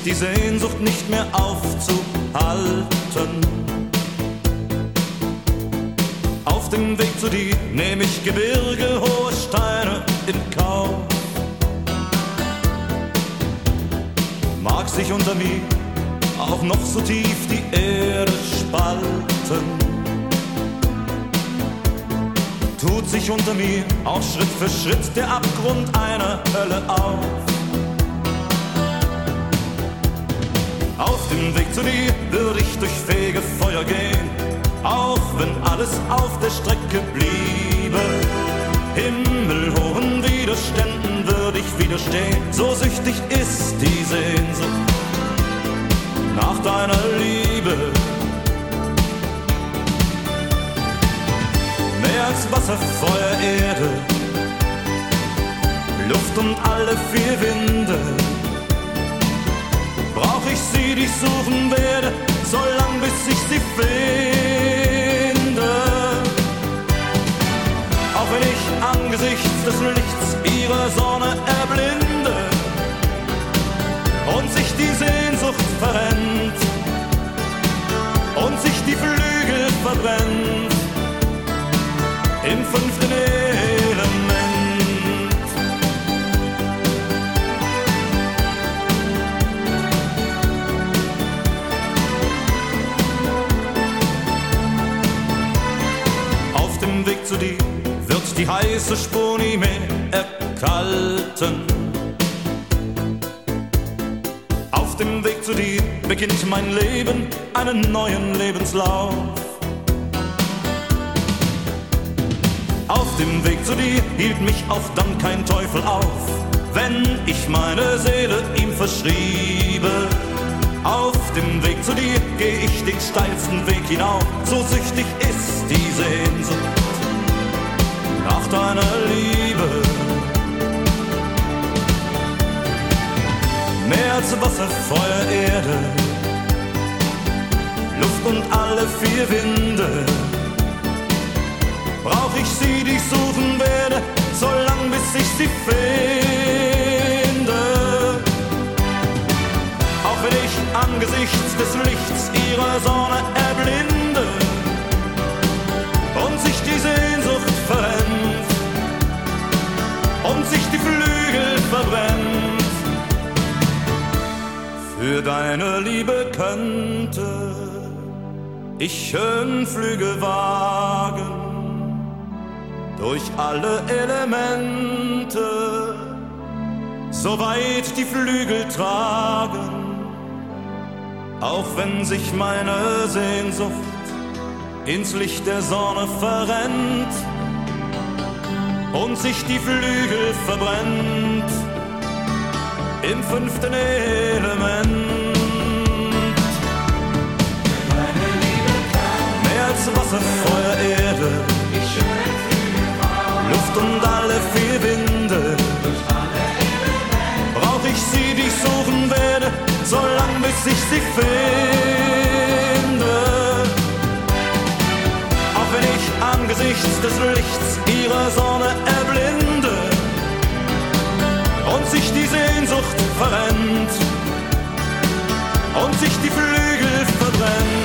ist die Sehnsucht nicht mehr aufzuhalten. Auf dem Weg zu dir nehme ich Gebirge, hohe Steine in Kauf. Mag sich unter mir auch noch so tief die Erde spalten, tut sich unter mir auch Schritt für Schritt der Abgrund einer Hölle auf. Auf dem Weg zu dir würde ich durch Fegefeuer gehen, auch wenn alles auf der Strecke bliebe. Himmelhohen Widerständen würde ich widerstehen, so süchtig ist die Sehnsucht nach deiner Liebe. Mehr als Wasser, Feuer, Erde, Luft und alle vier Winde, brauch ich sie, die ich suchen werde, solang bis ich sie finde. Auch wenn ich angesichts des Lichts ihrer Sonne erblinde und sich die Sehnsucht verrennt und sich die Flügel verbrennt im fünften Element. Auf dem Weg zu dir wird die heiße Spur nie mehr erkalten. Auf dem Weg zu dir beginnt mein Leben einen neuen Lebenslauf. Auf dem Weg zu dir hielt mich auch dann kein Teufel auf, wenn ich meine Seele ihm verschriebe. Auf dem Weg zu dir geh ich den steilsten Weg hinauf, so süchtig ist die Sehnsucht nach deiner Liebe. Mehr als Wasser, Feuer, Erde, Luft und alle vier Winde, brauch ich sie, die ich suchen werde, solang bis ich sie finde. Auch wenn ich angesichts des Lichts ihrer Sonne erblinde und sich die Sehnsucht verrennt und sich die Flügel verbrennt, für deine Liebe könnte ich Höhenflüge wagen durch alle Elemente, soweit die Flügel tragen, auch wenn sich meine Sehnsucht ins Licht der Sonne verrennt und sich die Flügel verbrennt im fünften Element. Mehr als Wasser, Feuer, Erde, Luft und alle vier Winde, brauch ich sie, die ich suchen werde, solang bis ich sie finde. Auch wenn ich angesichts des Lichts ihrer Sonne erblinde und sich die Sehnsucht verrennt und sich die Flügel verbrennt,